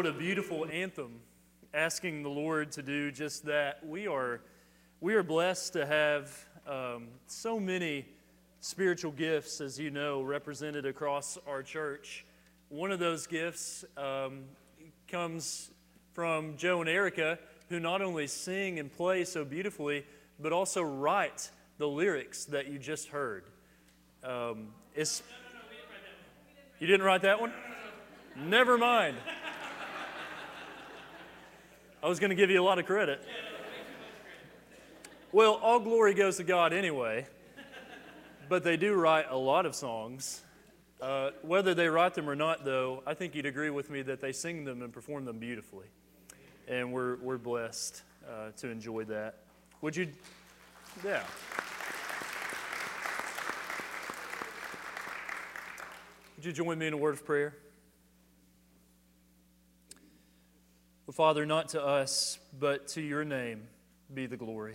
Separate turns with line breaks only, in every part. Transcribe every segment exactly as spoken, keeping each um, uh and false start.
What a beautiful anthem, asking the Lord to do just that. We are, we are blessed to have um, so many spiritual gifts, as you know, represented across our church. One of those gifts um, comes from Joe and Erica, who not only sing and play so beautifully, but also write the lyrics that you just heard. Um, it's, you didn't write that one? Never mind. I was going to give you a lot of credit. Well, all glory goes to God anyway, but they do write a lot of songs. Uh, whether they write them or not, though, I think you'd agree with me that they sing them and perform them beautifully. And we're, we're blessed uh, to enjoy that. Would you? Yeah. Would you join me in a word of prayer? Well, Father, not to us, but to your name be the glory.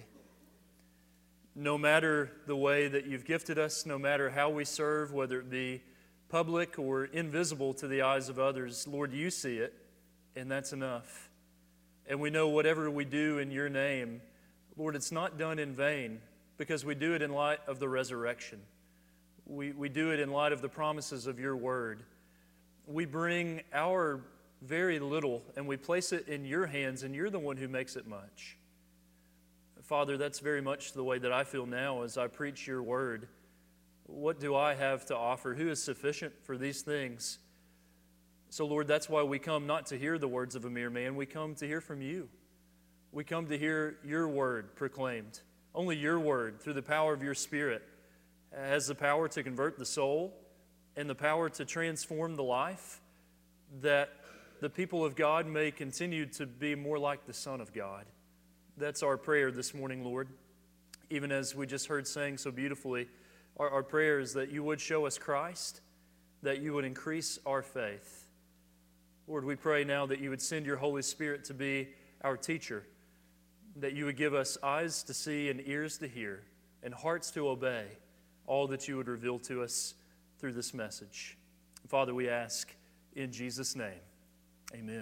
No matter the way that you've gifted us, no matter how we serve, whether it be public or invisible to the eyes of others, Lord, you see it, and that's enough. And we know whatever we do in your name, Lord, it's not done in vain, because we do it in light of the resurrection. We, we do it in light of the promises of your word. We bring our very little, and we place it in your hands, and you're the one who makes it much. Father, that's very much the way that I feel now as I preach your word. What do I have to offer? Who is sufficient for these things? So, Lord, that's why we come not to hear the words of a mere man. We come to hear from you. We come to hear your word proclaimed. Only your word, through the power of your Spirit, has the power to convert the soul and the power to transform the life, that the people of God may continue to be more like the Son of God. That's our prayer this morning, Lord. Even as we just heard saying so beautifully, our, our prayer is that you would show us Christ, that you would increase our faith. Lord, we pray now that you would send your Holy Spirit to be our teacher, that you would give us eyes to see and ears to hear and hearts to obey all that you would reveal to us through this message. Father, we ask in Jesus' name. Amen.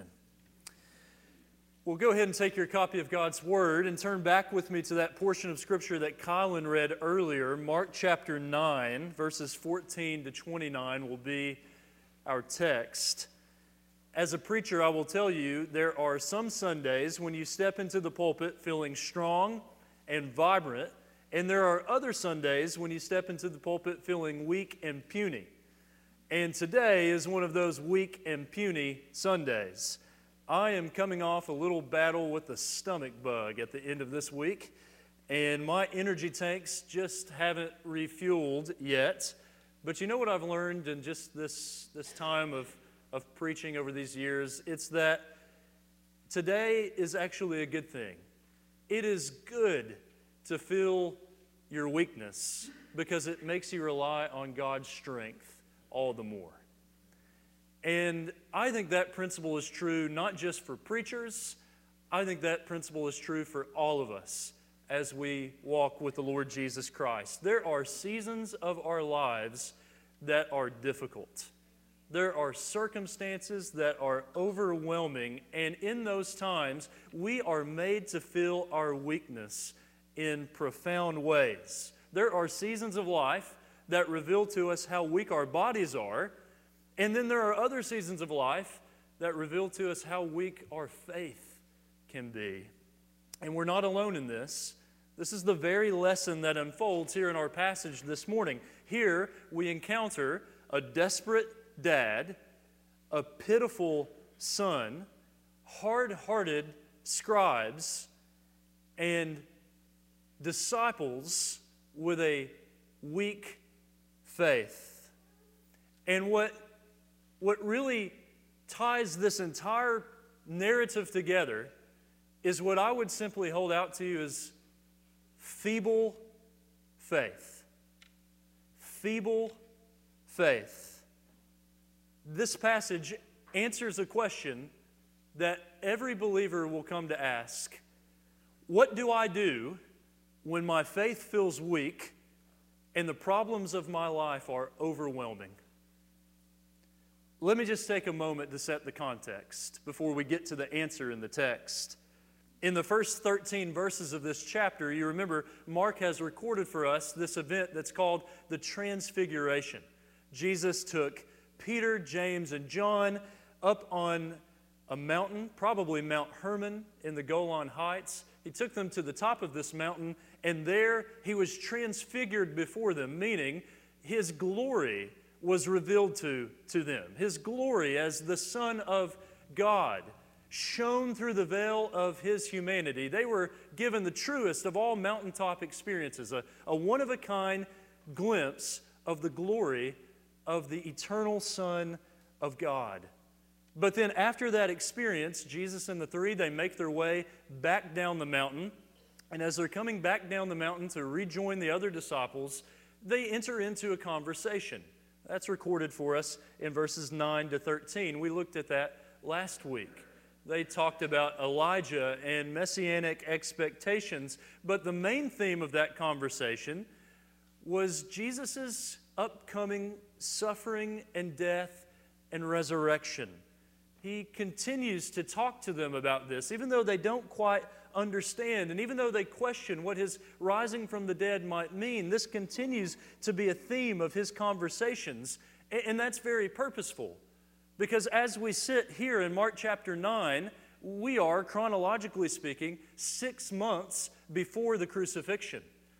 Well, go ahead and take your copy of God's Word and turn back with me to that portion of Scripture that Kylan read earlier. Mark chapter nine, verses fourteen to twenty-nine will be our text. As a preacher, I will tell you, there are some Sundays when you step into the pulpit feeling strong and vibrant, and there are other Sundays when you step into the pulpit feeling weak and puny. And today is one of those weak and puny Sundays. I am coming off a little battle with the stomach bug at the end of this week, and my energy tanks just haven't refueled yet. But you know what I've learned in just this, this time of, of preaching over these years? It's that today is actually a good thing. It is good to feel your weakness because it makes you rely on God's strength all the more. And I think that principle is true not just for preachers. I think that principle is true for all of us as we walk with the Lord Jesus Christ. There are seasons of our lives that are difficult. There are circumstances that are overwhelming, and in those times, we are made to feel our weakness in profound ways. There are seasons of life that reveal to us how weak our bodies are, and then there are other seasons of life that reveal to us how weak our faith can be. And we're not alone in this. This is the very lesson that unfolds here in our passage this morning. Here we encounter a desperate dad, a pitiful son, hard-hearted scribes, and disciples with a weak faith. And what, what really ties this entire narrative together is what I would simply hold out to you as feeble faith. Feeble faith. This passage answers a question that every believer will come to ask. What do I do when my faith feels weak and the problems of my life are overwhelming? Let me just take a moment to set the context before we get to the answer in the text. In the first thirteen verses of this chapter, you remember Mark has recorded for us this event that's called the Transfiguration. Jesus took Peter, James, and John up on a mountain, probably Mount Hermon in the Golan Heights. He took them to the top of this mountain, and there he was transfigured before them, meaning his glory was revealed to, to them. His glory as the Son of God shone through the veil of his humanity. They were given the truest of all mountaintop experiences, a, a one-of-a-kind glimpse of the glory of the eternal Son of God. But then after that experience, Jesus and the three, they make their way back down the mountain. And as they're coming back down the mountain to rejoin the other disciples, they enter into a conversation. That's recorded for us in verses nine to thirteen. We looked at that last week. They talked about Elijah and messianic expectations, but the main theme of that conversation was Jesus' upcoming suffering and death and resurrection. He continues to talk to them about this, even though they don't quite understand, and even though they question what his rising from the dead might mean. This continues to be a theme of his conversations, and that's very purposeful. Because as we sit here in Mark chapter nine, we are, chronologically speaking, six months before the crucifixion.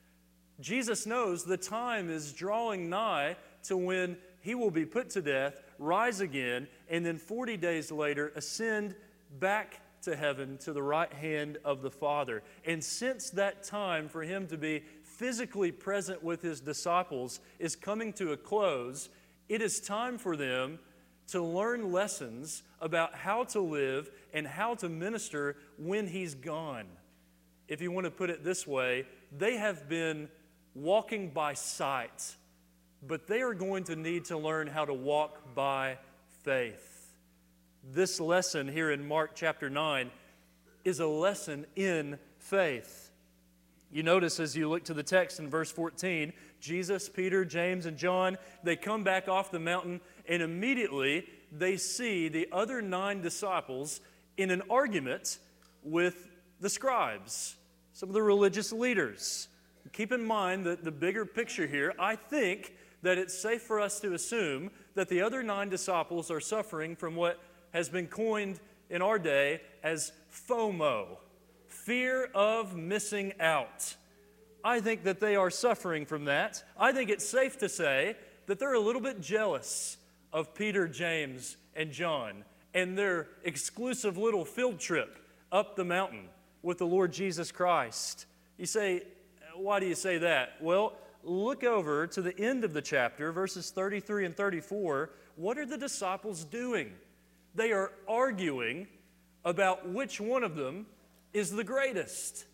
Jesus knows the time is drawing nigh to when he will be put to death, rise again, and then forty days later ascend back to heaven to the right hand of the Father. And since that time for him to be physically present with his disciples is coming to a close, it is time for them to learn lessons about how to live and how to minister when he's gone. If you want to put it this way, they have been walking by sight, but they are going to need to learn how to walk by faith. This lesson here in Mark chapter nine is a lesson in faith. You notice as you look to the text in verse fourteen, Jesus, Peter, James, and John, they come back off the mountain, and immediately they see the other nine disciples in an argument with the scribes, some of the religious leaders. Keep in mind that the bigger picture here, I think that it's safe for us to assume that the other nine disciples are suffering from what has been coined in our day as FOMO, fear of missing out. I think that they are suffering from that. I think it's safe to say that they're a little bit jealous of Peter, James, and John and their exclusive little field trip up the mountain with the Lord Jesus Christ. You say, why do you say that? Well, look over to the end of the chapter, verses thirty-three and thirty-four. What are the disciples doing? They are arguing about which one of them is the greatest.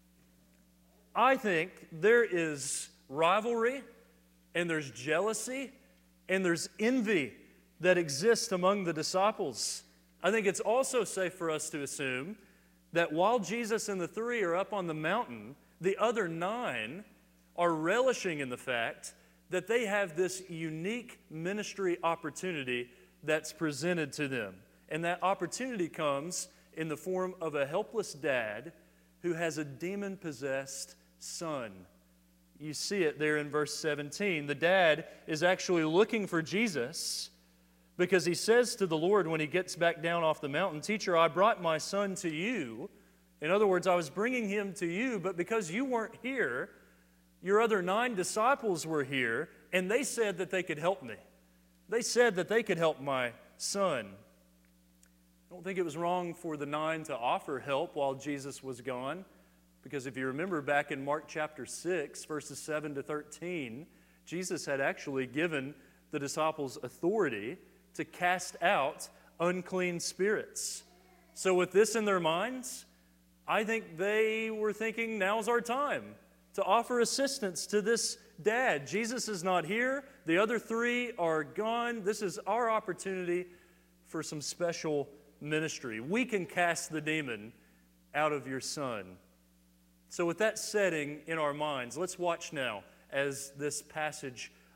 I think there is rivalry, and there's jealousy, and there's envy that exists among the disciples. I think it's also safe for us to assume that while Jesus and the three are up on the mountain, the other nine are relishing in the fact that they have this unique ministry opportunity that's presented to them. And that opportunity comes in the form of a helpless dad who has a demon-possessed son. You see it there in verse seventeen. The dad is actually looking for Jesus because he says to the Lord when he gets back down off the mountain, "Teacher, I brought my son to you." In other words, I was bringing him to you, but because you weren't here, your other nine disciples were here, and they said that they could help me. They said that they could help my son. I don't think it was wrong for the nine to offer help while Jesus was gone, because if you remember back in Mark chapter six, verses seven to thirteen, Jesus had actually given the disciples authority to cast out unclean spirits. So with this in their minds, I think they were thinking, now's our time to offer assistance to this dad. Jesus is not here. The other three are gone. This is our opportunity for some special ministry. We can cast the demon out of your son. So with that setting in our minds, let's watch now as this passage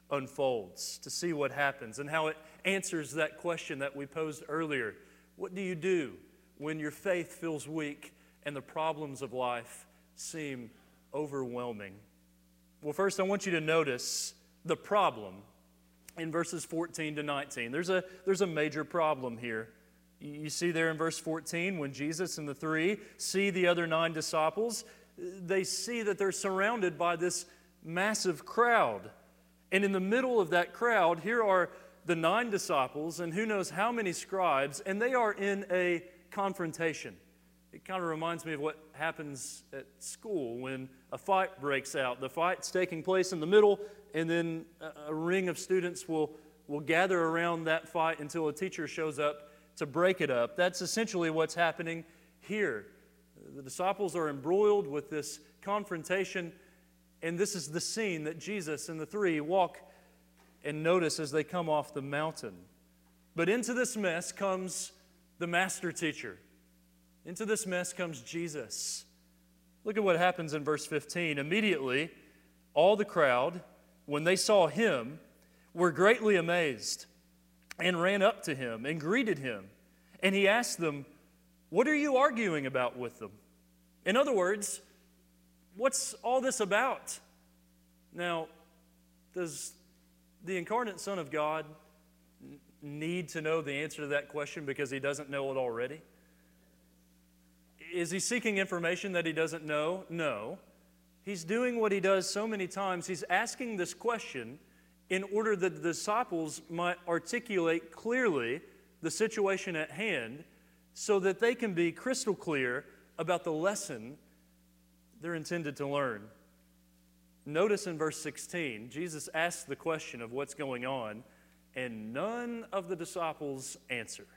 unfolds, to see what happens and how it answers that question that we posed earlier. What do you do when your faith feels weak and the problems of life seem overwhelming? Well, first I want you to notice the problem in verses fourteen to nineteen. There's a, there's a major problem here. You see there in verse fourteen, when Jesus and the three see the other nine disciples, they see that they're surrounded by this massive crowd. And in the middle of that crowd, here are the nine disciples and who knows how many scribes, and they are in a confrontation. It kind of reminds me of what happens at school when a fight breaks out. The fight's taking place in the middle, and then a ring of students will, will gather around that fight until a teacher shows up to break it up. That's essentially what's happening here. The disciples are embroiled with this confrontation, and this is the scene that Jesus and the three walk and notice as they come off the mountain. But into this mess comes the master teacher. Into this mess comes Jesus. Look at what happens in verse fifteen. Immediately, all the crowd, when they saw him, were greatly amazed and ran up to him and greeted him. And he asked them, "What are you arguing about with them?" In other words, what's all this about? Now, does the incarnate Son of God need to know the answer to that question because he doesn't know it already? Is he seeking information that he doesn't know? No. He's doing what he does so many times. He's asking this question in order that the disciples might articulate clearly the situation at hand so that they can be crystal clear about the lesson they're intended to learn. Notice in verse sixteen, Jesus asks the question of what's going on, and none of the disciples answer.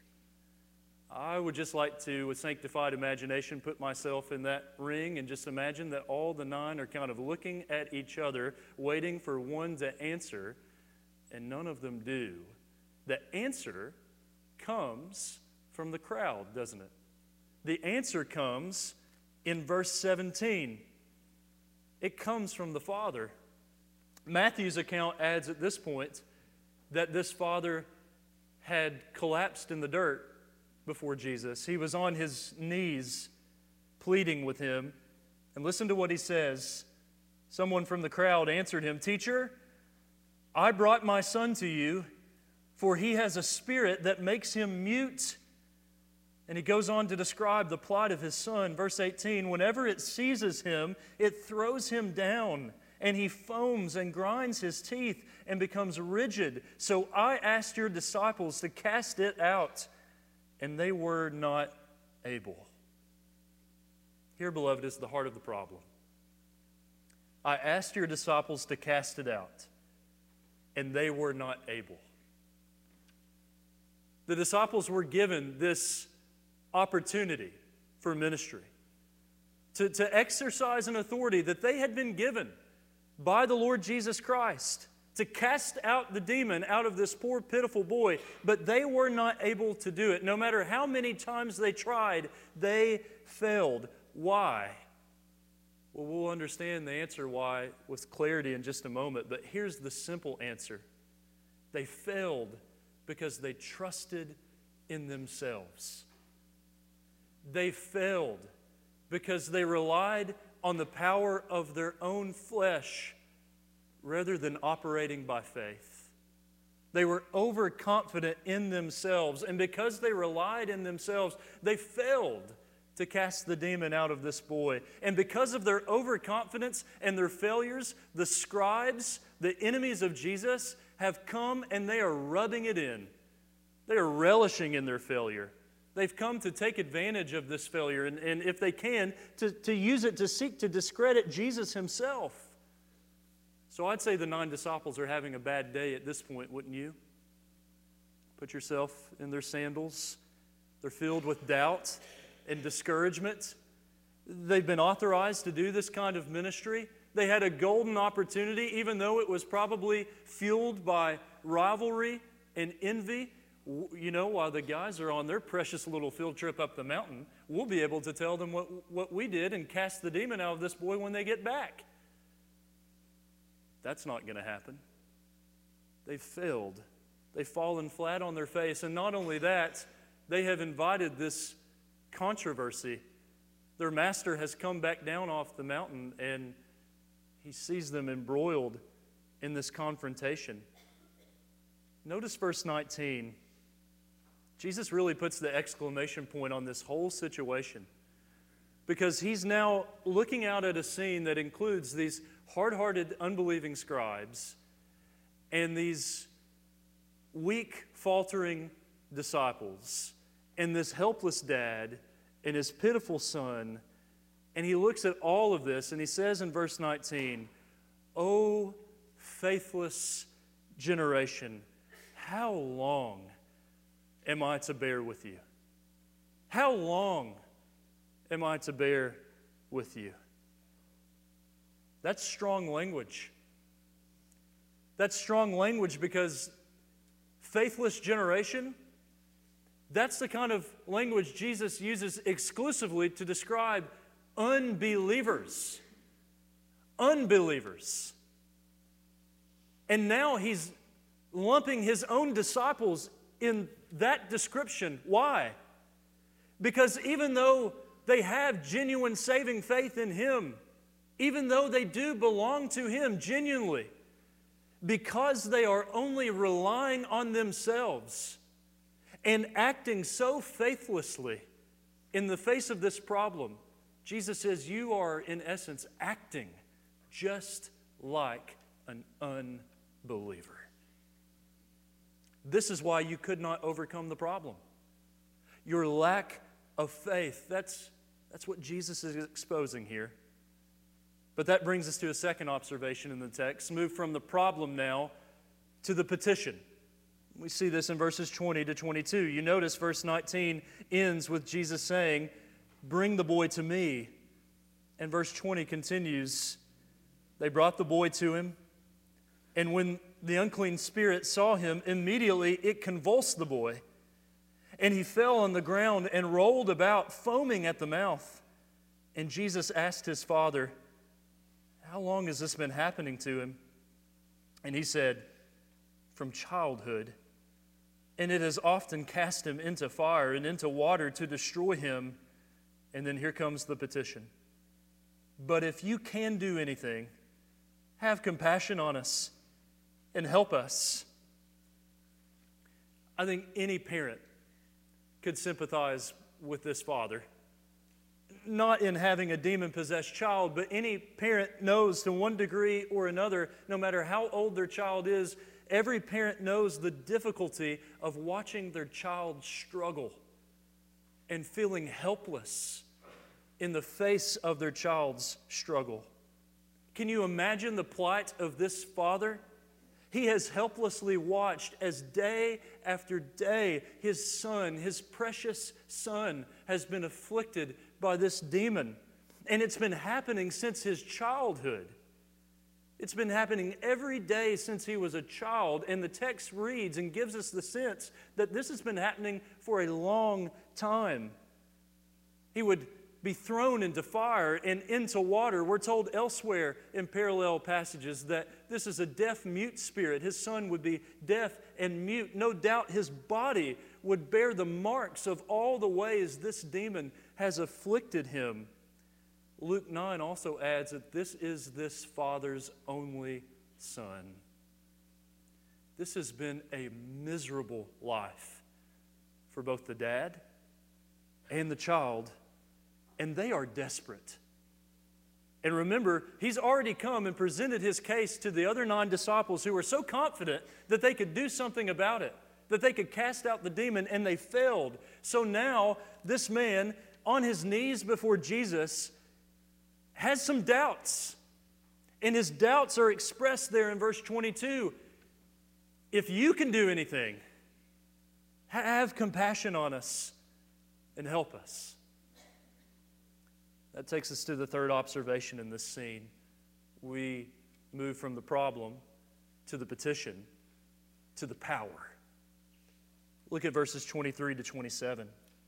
I would just like to, with sanctified imagination, put myself in that ring and just imagine that all the nine are kind of looking at each other, waiting for one to answer, and none of them do. The answer comes from the crowd, doesn't it? The answer comes in verse seventeen. It comes from the Father. Matthew's account adds at this point that this father had collapsed in the dirt before Jesus. He was on his knees pleading with him. And listen to what he says. Someone from the crowd answered him, "Teacher, I brought my son to you, for he has a spirit that makes him mute." And he goes on to describe the plight of his son. Verse eighteen, "Whenever it seizes him, it throws him down, and he foams and grinds his teeth and becomes rigid. So I asked your disciples to cast it out, and they were not able." Here, beloved, is the heart of the problem. I asked your disciples to cast it out, and they were not able. The disciples were given this opportunity for ministry, to, to exercise an authority that they had been given by the Lord Jesus Christ, to cast out the demon out of this poor, pitiful boy, but they were not able to do it. No matter how many times they tried, they failed. Why? Well, we'll understand the answer why with clarity in just a moment, but here's the simple answer. They failed because they trusted in themselves. They failed because they relied on the power of their own flesh rather than operating by faith. They were overconfident in themselves, and because they relied in themselves, they failed to cast the demon out of this boy. And because of their overconfidence and their failures, the scribes, the enemies of Jesus, have come and they are rubbing it in. They are relishing in their failure. They've come to take advantage of this failure, and, and if they can, to, to use it to seek to discredit Jesus himself. So I'd say the nine disciples are having a bad day at this point, wouldn't you? Put yourself in their sandals. They're filled with doubt and discouragement. They've been authorized to do this kind of ministry. They had a golden opportunity, even though it was probably fueled by rivalry and envy. You know, while the guys are on their precious little field trip up the mountain, we'll be able to tell them what, what we did and cast the demon out of this boy when they get back. That's not going to happen. they've failed. They've fallen flat on their face. And not only that, they have invited this controversy. Their master has come back down off the mountain, and he sees them embroiled in this confrontation. Notice verse nineteen. Jesus really puts the exclamation point on this whole situation, because he's now looking out at a scene that includes these hard-hearted, unbelieving scribes and these weak, faltering disciples and this helpless dad and his pitiful son. And he looks at all of this and he says in verse nineteen, "O faithless generation, how long am I to bear with you? How long am I to bear with you?" That's strong language. That's strong language because faithless generation, that's the kind of language Jesus uses exclusively to describe unbelievers. Unbelievers. And now he's lumping his own disciples in that description. Why? Because even though they have genuine saving faith in him, even though they do belong to him genuinely, because they are only relying on themselves and acting so faithlessly in the face of this problem, Jesus says you are, in essence, acting just like an unbeliever. This is why you could not overcome the problem. Your lack of faith. That's, that's what Jesus is exposing here. But that brings us to a second observation in the text. Move from the problem now to the petition. We see this in verses twenty to twenty-two. You notice verse nineteen ends with Jesus saying, "Bring the boy to me." And verse twenty continues, "They brought the boy to him, and when the unclean spirit saw him, immediately it convulsed the boy, and he fell on the ground and rolled about, foaming at the mouth. And Jesus asked his father, 'How long has this been happening to him?' And he said, 'From childhood. And it has often cast him into fire and into water to destroy him.'" And then here comes the petition. "But if you can do anything, have compassion on us and help us." I think any parent could sympathize with this father. Not in having a demon-possessed child, but any parent knows to one degree or another, no matter how old their child is, every parent knows the difficulty of watching their child struggle and feeling helpless in the face of their child's struggle. Can you imagine the plight of this father? He has helplessly watched as day after day his son, his precious son, has been afflicted by this demon. And it's been happening since his childhood. It's been happening every day since he was a child. And the text reads and gives us the sense that this has been happening for a long time. He would be thrown into fire and into water. We're told elsewhere in parallel passages that this is a deaf-mute spirit. His son would be deaf and mute. No doubt his body would bear the marks of all the ways this demon has afflicted him. Luke nine also adds that this is this father's only son. This has been a miserable life for both the dad and the child. And they are desperate. And remember, he's already come and presented his case to the other nine disciples who were so confident that they could do something about it, that they could cast out the demon, and they failed. So now, this man, on his knees before Jesus, has some doubts. And his doubts are expressed there in verse twenty-two. If you can do anything, have compassion on us and help us. That takes us to the third observation in this scene. We move from the problem to the petition to the power. Look at verses twenty-three to twenty-seven.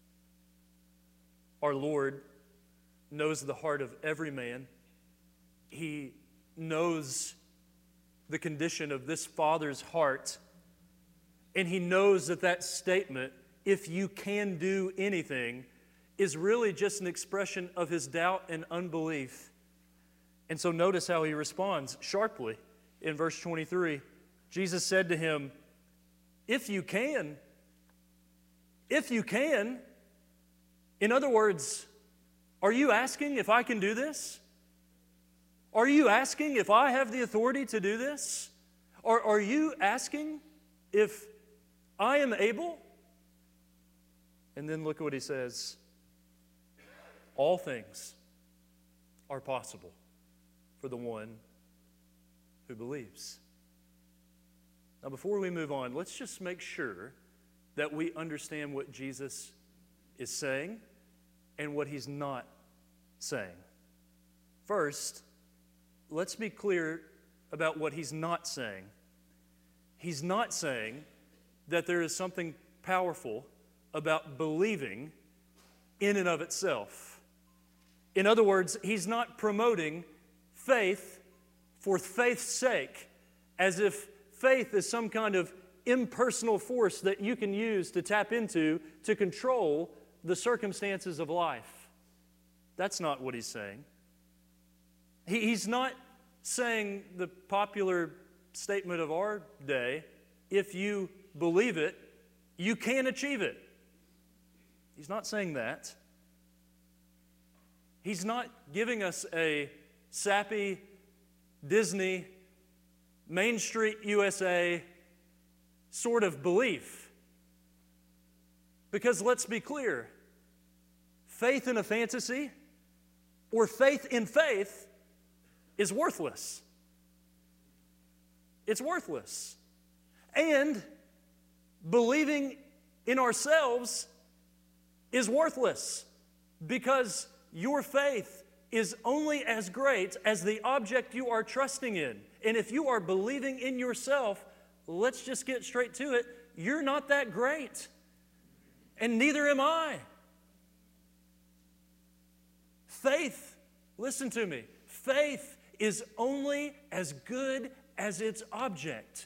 Our Lord knows the heart of every man. He knows the condition of this father's heart, and he knows that that statement, if you can do anything, is really just an expression of his doubt and unbelief. And so notice how he responds sharply in verse twenty-three. Jesus said to him, if you can, if you can. In other words, are you asking if I can do this? Are you asking if I have the authority to do this? Or are you asking if I am able? And then look at what he says. All things are possible for the one who believes. Now, before we move on, let's just make sure that we understand what Jesus is saying and what he's not saying. First, let's be clear about what he's not saying. He's not saying that there is something powerful about believing in and of itself. In other words, he's not promoting faith for faith's sake, as if faith is some kind of impersonal force that you can use to tap into to control the circumstances of life. That's not what he's saying. He, he's not saying the popular statement of our day, if you believe it, you can achieve it. He's not saying that. He's not giving us a sappy Disney, Main Street U S A sort of belief. Because let's be clear, faith in a fantasy or faith in faith is worthless. It's worthless. And believing in ourselves is worthless, because your faith is only as great as the object you are trusting in. And if you are believing in yourself, let's just get straight to it, you're not that great. And neither am I. Faith, listen to me, faith is only as good as its object.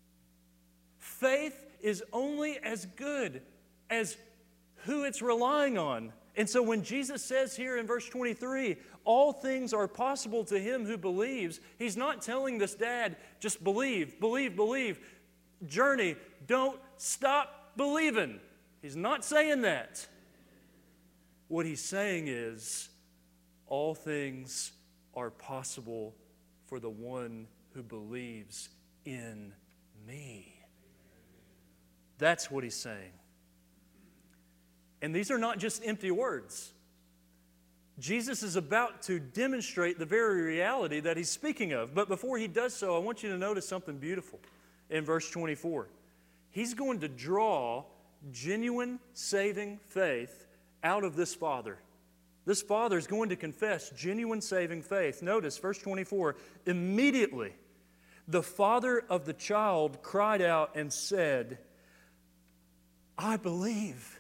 Faith is only as good as who it's relying on. And so when Jesus says here in verse twenty-three, all things are possible to him who believes, he's not telling this dad, just believe, believe, believe. Journey, don't stop believing. He's not saying that. What he's saying is, all things are possible for the one who believes in me. That's what he's saying. And these are not just empty words. Jesus is about to demonstrate the very reality that he's speaking of. But before he does so, I want you to notice something beautiful in verse twenty-four. He's going to draw genuine saving faith out of this father. This father is going to confess genuine saving faith. Notice verse twenty-four, immediately the father of the child cried out and said, I believe.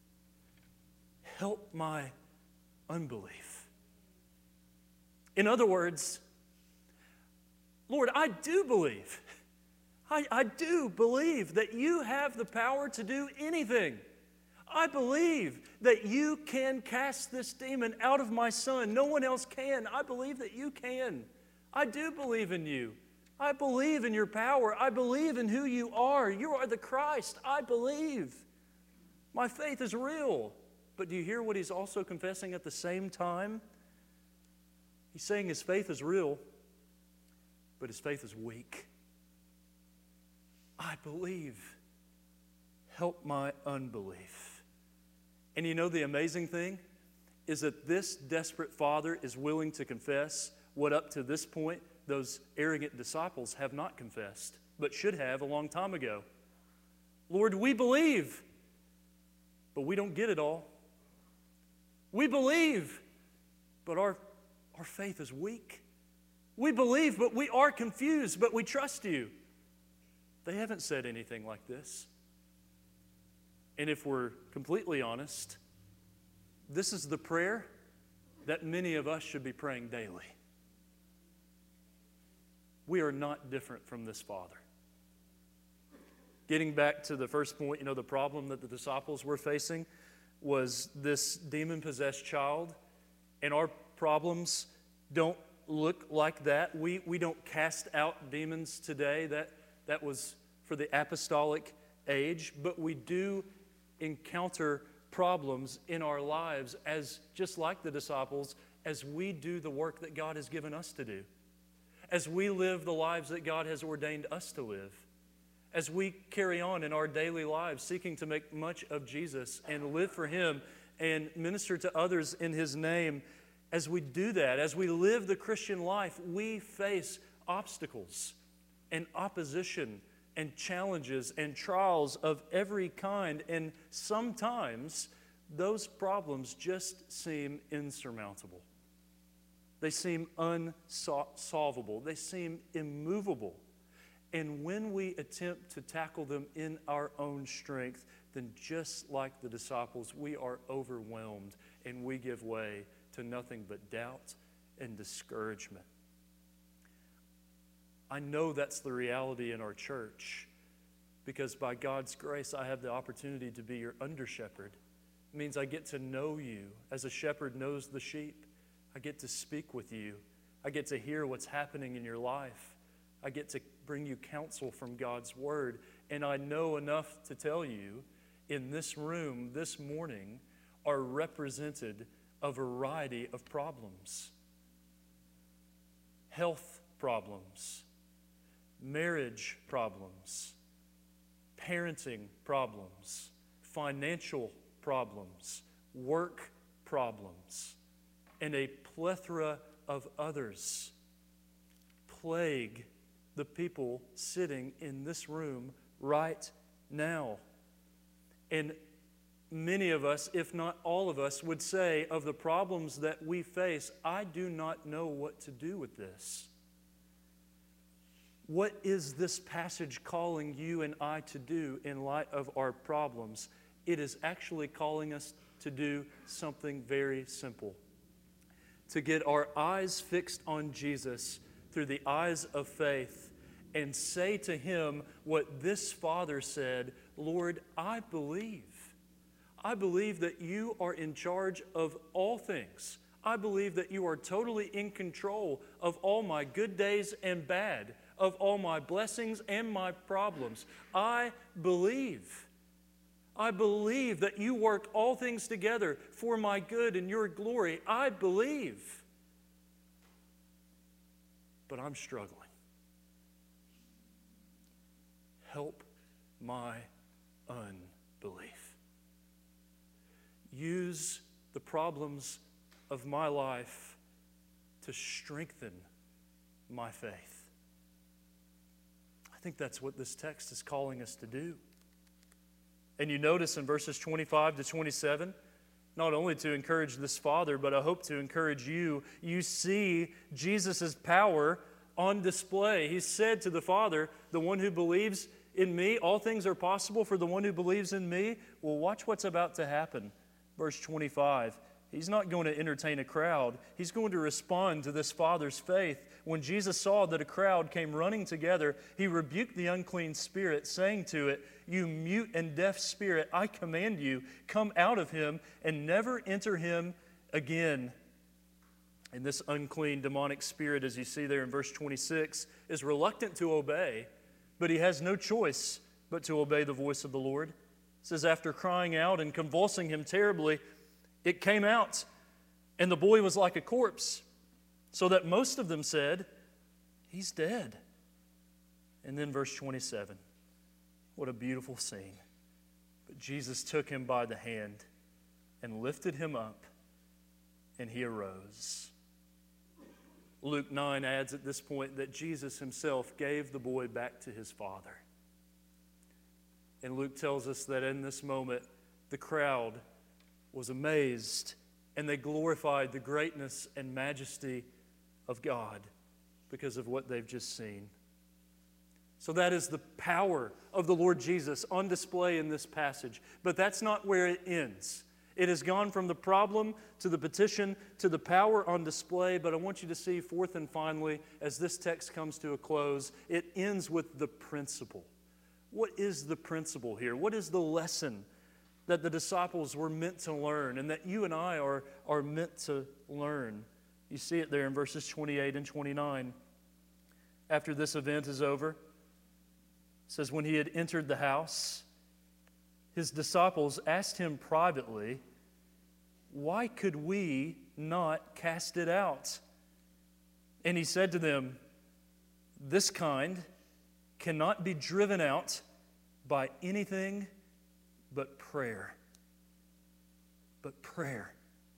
Help my unbelief. In other words, Lord, I do believe. I, I do believe that you have the power to do anything. I believe that you can cast this demon out of my son. No one else can. I believe that you can. I do believe in you. I believe in your power. I believe in who you are. You are the Christ. I believe. My faith is real. But do you hear what he's also confessing at the same time? He's saying his faith is real, but his faith is weak. I believe. Help my unbelief. And you know the amazing thing is that this desperate father is willing to confess what up to this point those arrogant disciples have not confessed, but should have a long time ago. Lord, we believe, but we don't get it all. We believe, but our, our faith is weak. We believe, but we are confused, but we trust you. They haven't said anything like this. And if we're completely honest, this is the prayer that many of us should be praying daily. We are not different from this father. Getting back to the first point, you know, the problem that the disciples were facing was this demon-possessed child, and our problems don't look like that. We, we don't cast out demons today. That, that was for the apostolic age, but we do encounter problems in our lives as just like the disciples, as we do the work that God has given us to do, as we live the lives that God has ordained us to live, as we carry on in our daily lives seeking to make much of Jesus and live for Him and minister to others in His name. As we do that, as we live the Christian life, we face obstacles and opposition and challenges and trials of every kind, and sometimes those problems just seem insurmountable. They seem unsolvable. They seem immovable. And when we attempt to tackle them in our own strength, then just like the disciples, we are overwhelmed and we give way to nothing but doubt and discouragement. I know that's the reality in our church because by God's grace, I have the opportunity to be your under-shepherd. It means I get to know you as a shepherd knows the sheep. I get to speak with you. I get to hear what's happening in your life. I get to bring you counsel from God's Word. And I know enough to tell you, in this room this morning are represented a variety of problems. Health problems, marriage problems, parenting problems, financial problems, work problems, and a plethora of others plague the people sitting in this room right now. And many of us, if not all of us, would say of the problems that we face, I do not know what to do with this. What is this passage calling you and I to do in light of our problems? It is actually calling us to do something very simple. To get our eyes fixed on Jesus through the eyes of faith and say to Him what this Father said, Lord, I believe. I believe that you are in charge of all things. I believe that you are totally in control of all my good days and bad, of all my blessings and my problems. I believe. I believe that you work all things together for my good and your glory. I believe. But I'm struggling. Help my unbelief. Use the problems of my life to strengthen my faith. I think that's what this text is calling us to do. And you notice in verses twenty-five to twenty-seven, not only to encourage this father, but I hope to encourage you, you see Jesus' power on display. He said to the Father, the one who believes in me, all things are possible for the one who believes in me. Well, watch what's about to happen. Verse twenty-five, He's not going to entertain a crowd. He's going to respond to this father's faith. When Jesus saw that a crowd came running together, He rebuked the unclean spirit, saying to it, You mute and deaf spirit, I command you, come out of him and never enter him again. And this unclean demonic spirit, as you see there in verse twenty-six, is reluctant to obey, but he has no choice but to obey the voice of the Lord. It says, after crying out and convulsing him terribly, it came out, and the boy was like a corpse, so that most of them said, He's dead. And then verse twenty-seven, what a beautiful scene. But Jesus took him by the hand and lifted him up, and he arose. Luke nine adds at this point that Jesus Himself gave the boy back to his father. And Luke tells us that in this moment, the crowd was amazed, and they glorified the greatness and majesty of God because of what they've just seen. So that is the power of the Lord Jesus on display in this passage. But that's not where it ends. It has gone from the problem to the petition to the power on display, but I want you to see, fourth and finally, as this text comes to a close, it ends with the principle. What is the principle here? What is the lesson that the disciples were meant to learn and that you and I are, are meant to learn? You see it there in verses twenty-eight and twenty-nine. After this event is over, it says, when he had entered the house, his disciples asked him privately, why could we not cast it out? And he said to them, this kind cannot be driven out by anything but prayer. But prayer.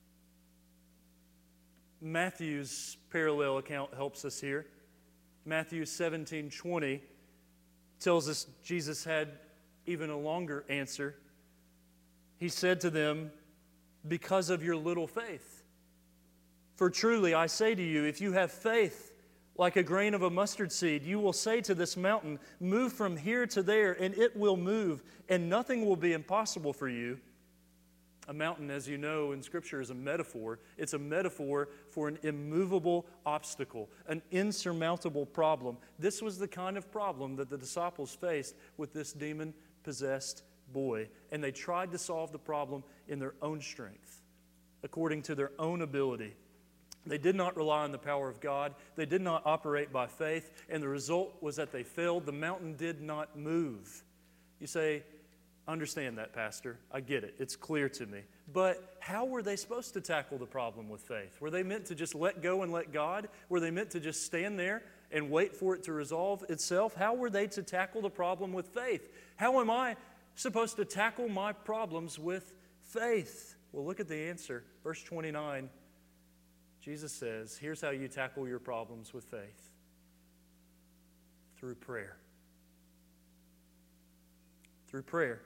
Matthew's parallel account helps us here. Matthew seventeen twenty tells us Jesus had even a longer answer. He said to them, because of your little faith. For truly I say to you, if you have faith like a grain of a mustard seed, you will say to this mountain, move from here to there, and it will move, and nothing will be impossible for you. A mountain, as you know, in Scripture is a metaphor. It's a metaphor for an immovable obstacle, an insurmountable problem. This was the kind of problem that the disciples faced with this demon-possessed boy, and they tried to solve the problem in their own strength, according to their own ability. They did not rely on the power of God. They did not operate by faith, and the result was that they failed. The mountain did not move. You say, understand that, Pastor. I get it. It's clear to me. But how were they supposed to tackle the problem with faith? Were they meant to just let go and let God? Were they meant to just stand there and wait for it to resolve itself? How were they to tackle the problem with faith? How am I supposed to tackle my problems with faith? Well, look at the answer. Verse twenty-nine, Jesus says, here's how you tackle your problems with faith. Through prayer. Through prayer.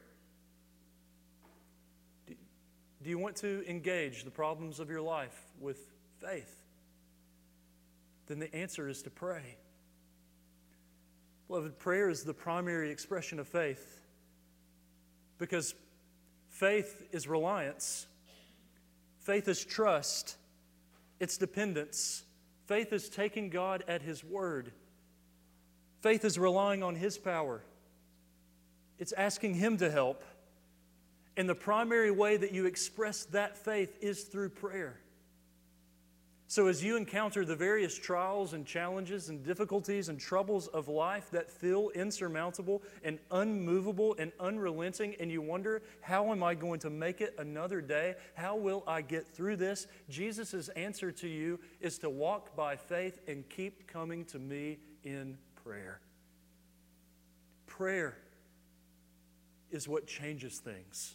Do you want to engage the problems of your life with faith? Then the answer is to pray. Beloved, prayer is the primary expression of faith because faith is reliance. Faith is trust. It's dependence. Faith is taking God at His word. Faith is relying on His power. It's asking Him to help. And the primary way that you express that faith is through prayer. So as you encounter the various trials and challenges and difficulties and troubles of life that feel insurmountable and unmovable and unrelenting, and you wonder, how am I going to make it another day? How will I get through this? Jesus' answer to you is to walk by faith and keep coming to me in prayer. Prayer is what changes things.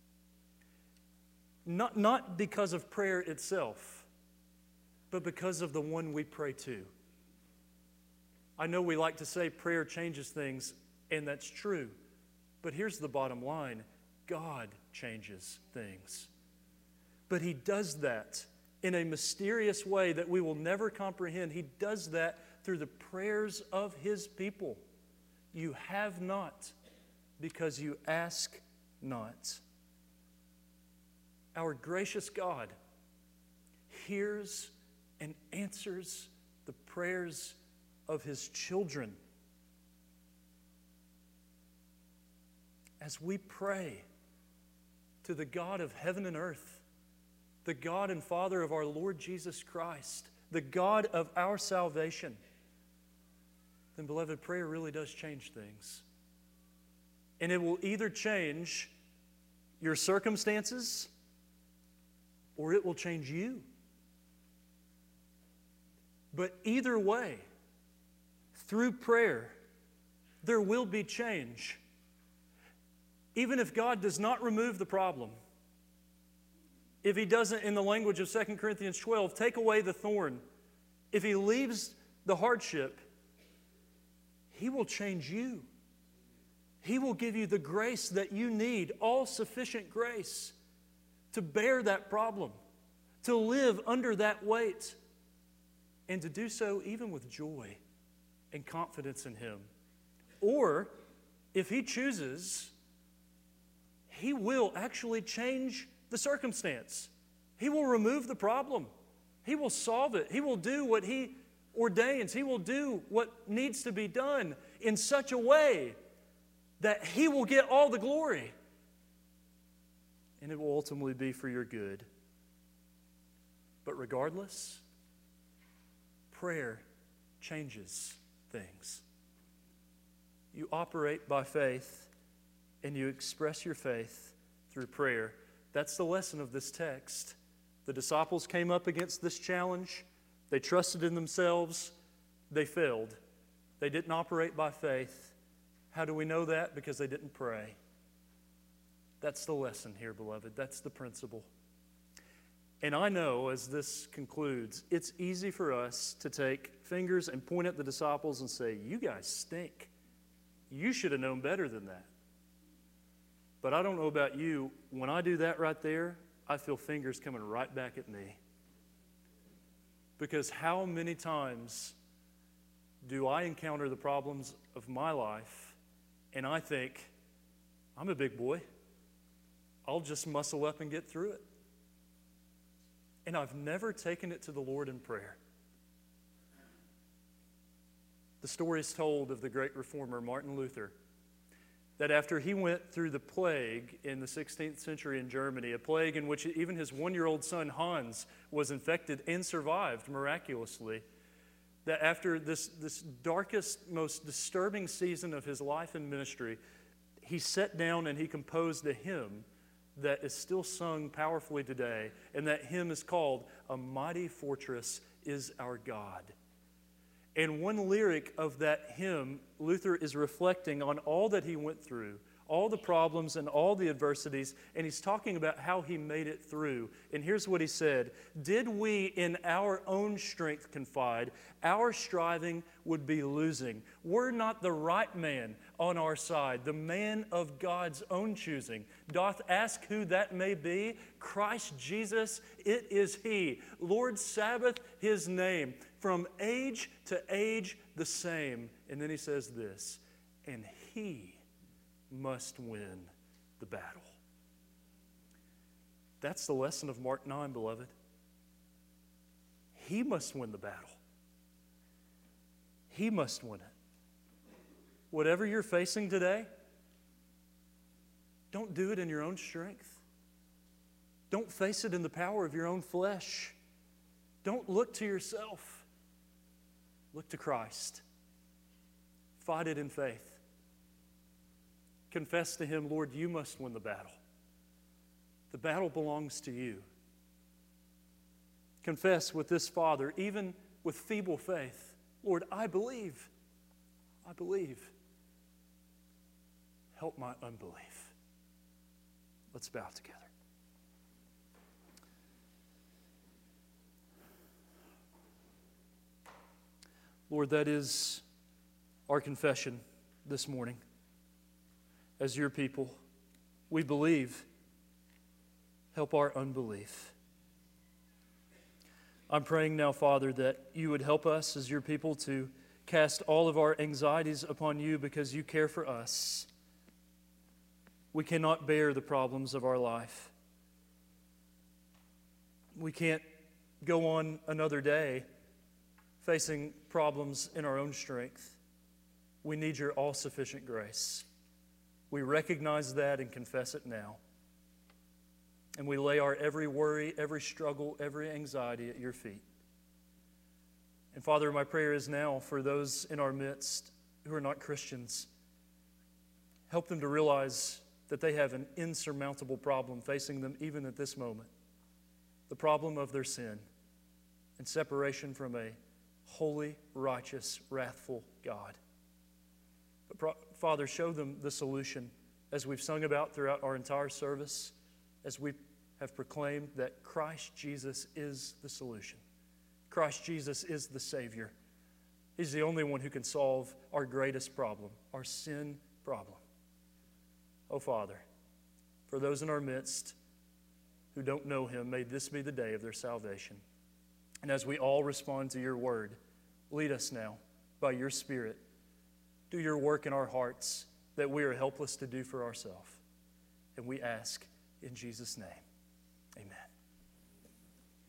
Not, not because of prayer itself, but because of the one we pray to. I know we like to say prayer changes things, and that's true. But here's the bottom line. God changes things. But He does that in a mysterious way that we will never comprehend. He does that through the prayers of His people. You have not because you ask not. Our gracious God hears and answers the prayers of His children. As we pray to the God of heaven and earth, the God and Father of our Lord Jesus Christ, the God of our salvation, then, beloved, prayer really does change things. And it will either change your circumstances or it will change you. But either way, through prayer, there will be change. Even if God does not remove the problem, if He doesn't, in the language of Second Corinthians twelve, take away the thorn, if He leaves the hardship, He will change you. He will give you the grace that you need, all sufficient grace, to bear that problem, to live under that weight, and to do so even with joy and confidence in Him. Or, if He chooses, He will actually change the circumstance. He will remove the problem. He will solve it. He will do what He ordains. He will do what needs to be done in such a way that He will get all the glory. And it will ultimately be for your good. But regardless, prayer changes things. You operate by faith, and you express your faith through prayer. That's the lesson of this text. The disciples came up against this challenge. They trusted in themselves. They failed. They didn't operate by faith. How do we know that? Because they didn't pray. That's the lesson here, beloved. That's the principle. And I know, as this concludes, it's easy for us to take fingers and point at the disciples and say, you guys stink. You should have known better than that. But I don't know about you. When I do that right there, I feel fingers coming right back at me. Because how many times do I encounter the problems of my life and I think, I'm a big boy. I'll just muscle up and get through it. And I've never taken it to the Lord in prayer. The story is told of the great reformer Martin Luther, that after he went through the plague in the sixteenth century in Germany, a plague in which even his one-year-old son Hans was infected and survived miraculously, that after this, this darkest, most disturbing season of his life and ministry, he sat down and he composed a hymn that is still sung powerfully today, and that hymn is called, "A Mighty Fortress is Our God." And one lyric of that hymn, Luther is reflecting on all that he went through, all the problems and all the adversities, and he's talking about how he made it through. And here's what he said: "Did we in our own strength confide, our striving would be losing. Were not the right man on our side, the man of God's own choosing. Doth ask who that may be? Christ Jesus, it is He. Lord Sabbath, His name. From age to age the same." And then he says this: "And He must win the battle." That's the lesson of Mark nine, beloved. He must win the battle. He must win it. Whatever you're facing today, don't do it in your own strength. Don't face it in the power of your own flesh. Don't look to yourself. Look to Christ. Fight it in faith. Confess to Him, "Lord, you must win the battle. The battle belongs to you." Confess with this Father, even with feeble faith, "Lord, I believe. I believe. Help my unbelief." Let's bow together. Lord, that is our confession this morning. As your people, we believe. Help our unbelief. I'm praying now, Father, that you would help us as your people to cast all of our anxieties upon you because you care for us. We cannot bear the problems of our life. We can't go on another day facing problems in our own strength. We need your all-sufficient grace. We recognize that and confess it now. And we lay our every worry, every struggle, every anxiety at your feet. And Father, my prayer is now for those in our midst who are not Christians. Help them to realize that they have an insurmountable problem facing them even at this moment. The problem of their sin and separation from a holy, righteous, wrathful God. But Father, show them the solution as we've sung about throughout our entire service, as we have proclaimed that Christ Jesus is the solution. Christ Jesus is the Savior. He's the only one who can solve our greatest problem, our sin problem. Oh, Father, for those in our midst who don't know Him, may this be the day of their salvation. And as we all respond to your word, lead us now by your Spirit. Do your work in our hearts that we are helpless to do for ourselves. And we ask in Jesus' name.